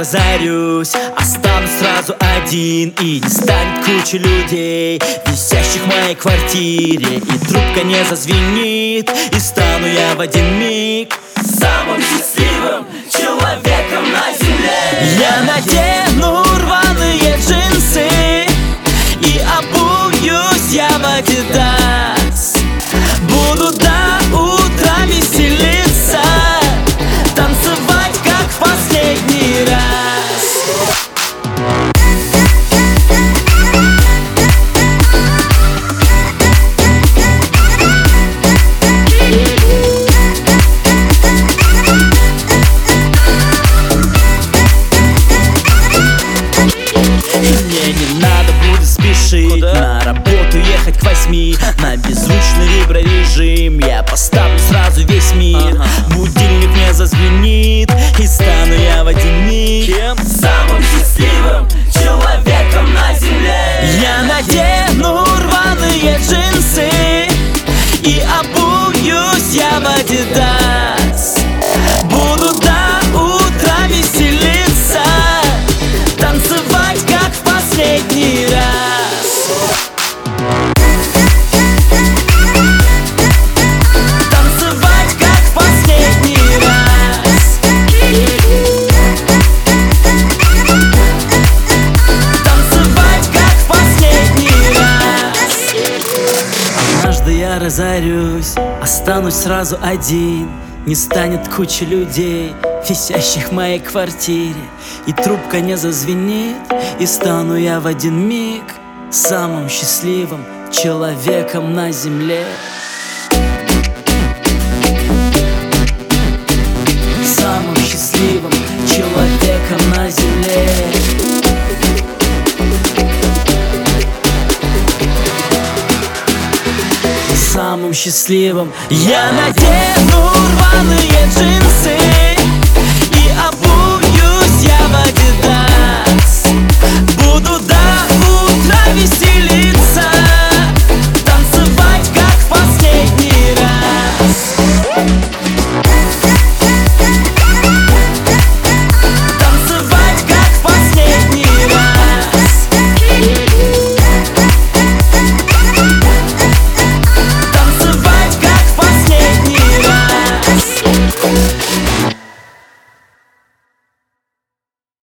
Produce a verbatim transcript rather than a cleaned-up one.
разорюсь, останусь сразу один, и не станет куча людей, висящих в моей квартире, и трубка не зазвенит, и стану я в один миг самым счастливым человеком на земле. Я надену рваные джинсы и обуюсь я в Адидас. Буду до утра веселиться, танцевать как в последний раз. Мне не надо будет спешить, куда? На работу ехать к восьми, на беззвучный виброрежим я поставлю сразу весь мир. Ага. Будильник не зазвенит, и стану я в один миг Кем? Самым счастливым человеком на земле. Я надену рваные джинсы и обуюсь я в Адидас. Буду до утра веселиться, танцевать как в последний раз. Танцевать как в последний раз. Танцевать как в последний раз. Однажды я разорюсь, останусь сразу один, не станет куча людей, висящих в моей квартире, и трубка не зазвенит, и стану я в один миг самым счастливым человеком на земле. Самым счастливым человеком на земле. Самым счастливым. Я надену рваные джинсы и обуюсь я в Адидас. Буду до